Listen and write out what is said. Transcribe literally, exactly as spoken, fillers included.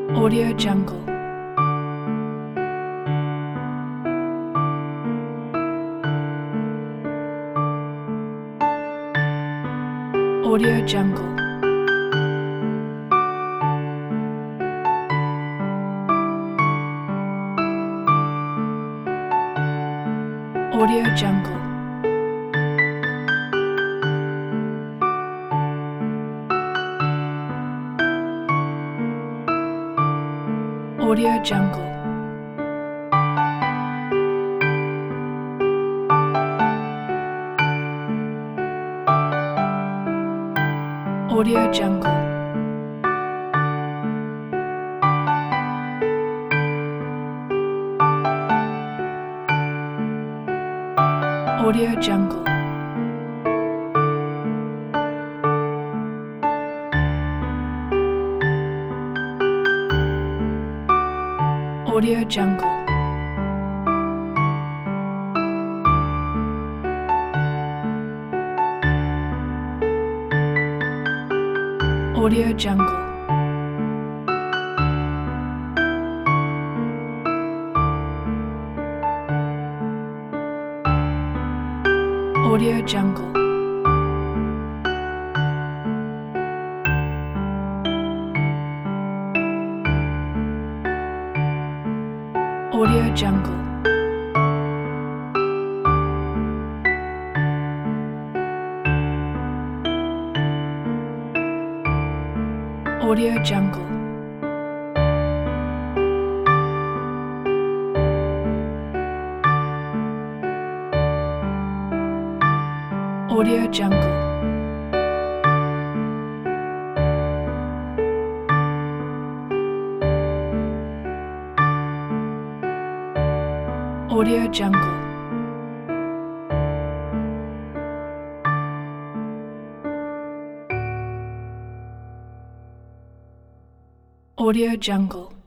Audio Jungle. Audio Jungle. Audio Jungle. Audio Jungle. Audio Jungle. Audio Jungle. Audio Jungle. Audio Jungle. Audio Jungle. Audio Jungle. Audio Jungle. Audio Jungle. Audio Jungle. Audio Jungle.